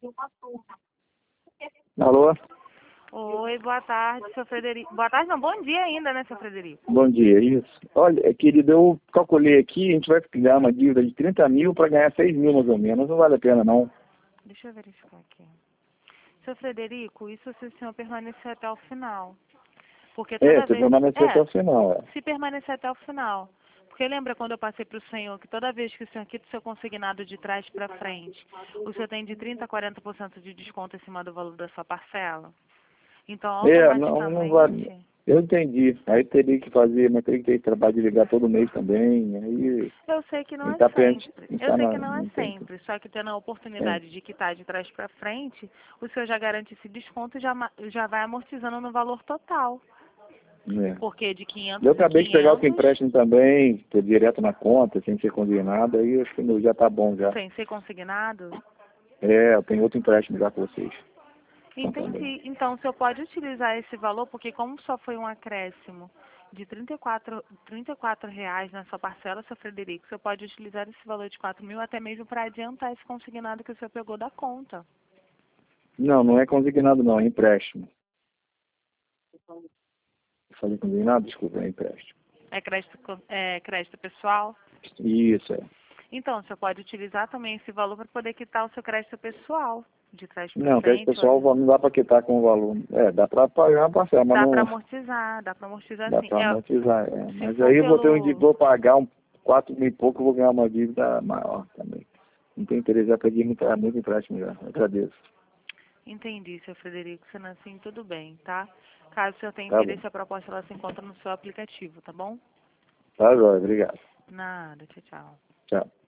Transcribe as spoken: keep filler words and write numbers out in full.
Alô? Oi, boa tarde, seu Frederico. Boa tarde, não, bom dia ainda, né, seu Frederico? Bom dia, isso. Olha, querido, eu calculei aqui, a gente vai pegar uma dívida de trinta mil para ganhar seis mil mais ou menos. Não vale a pena, não. Deixa eu verificar aqui. Seu Frederico, isso se o senhor permanecer até o final. Porque toda É, você vez... permanecer é, até o final. É. se permanecer até o final. Porque lembra quando eu passei para o senhor que toda vez que o senhor quita o seu consignado de trás para frente, o senhor tem de trinta a quarenta por cento de desconto em cima do valor da sua parcela? Então, É, não, não vale. automaticamente... Eu entendi. Aí teria que fazer, mas teria que ter trabalho de ligar todo mês também. Aí Eu sei que não é está sempre. Eu está sei na, que não é não tem. sempre. Só que tendo a É. oportunidade de quitar de trás para frente, o senhor já garante esse desconto e já, ma- já vai amortizando no valor total. É. Porque de Eu quinhentos em acabei de pegar outro quinhentos, empréstimo também, tô direto na conta, sem ser consignado, aí acho que já tá bom já. sem ser consignado. É, eu tenho outro empréstimo já com vocês. Então, também. Entendi. Então, o senhor pode utilizar esse valor, porque como só foi um acréscimo de trinta e quatro, trinta e quatro reais na sua parcela, seu Frederico, o senhor pode utilizar esse valor de quatro mil até mesmo para adiantar esse consignado que o senhor pegou da conta. Não, não é consignado não, é empréstimo. Eu falei consignado? Desculpa, é empréstimo. É crédito, co- é crédito pessoal? Isso, é. Então, você pode utilizar também esse valor para poder quitar o seu crédito pessoal, de trás para Não, crédito frente. pessoal Olha. não dá para quitar com o valor. É, dá para pagar uma parcela, mas Dá para não amortizar, dá para amortizar dá sim. para É, amortizar. É. se Mas for aí eu vou ter um de pelo... vou pagar um quatro mil e pouco, eu vou ganhar uma dívida maior também. Não tem interesse, já peguei muito, muito empréstimo já. Eu agradeço. Entendi, seu Frederico, sendo assim, tudo bem, tá? Caso o senhor tenha Tá bom. interesse, a proposta ela se encontra no seu aplicativo, tá bom? Tá, jóia. Obrigado. Nada, tchau, tchau. Tchau.